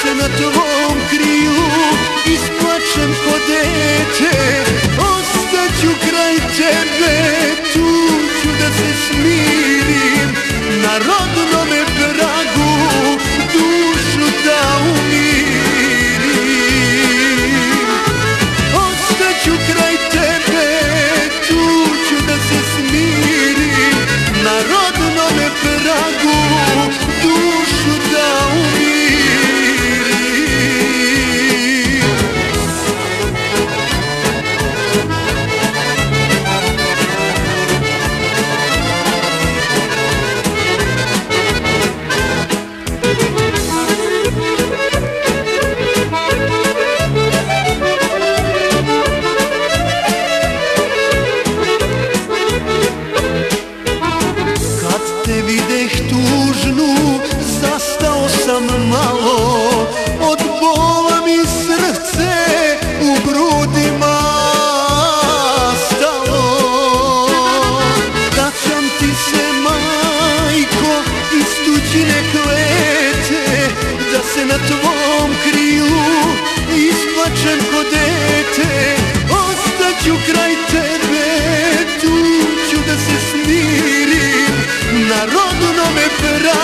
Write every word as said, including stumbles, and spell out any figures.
se na tvom kriju isplačem ko dete. Ostaću kraj tebe, tu ću da se smirim, na rodnome pragu dušu da umirim. Ostaću kraj tebe, tu ću da se smirim, na rodnome pragu dušu da umirim. Videh tužnu, zastao sam malo, od bola mi srce u grudima stalo. Vraćam ti se, majko, iz tuđine klete, da se na tvom kriju isplačem ko dete. Ostaću kraj tebe, tu ću da se smirim, na rodnome pragu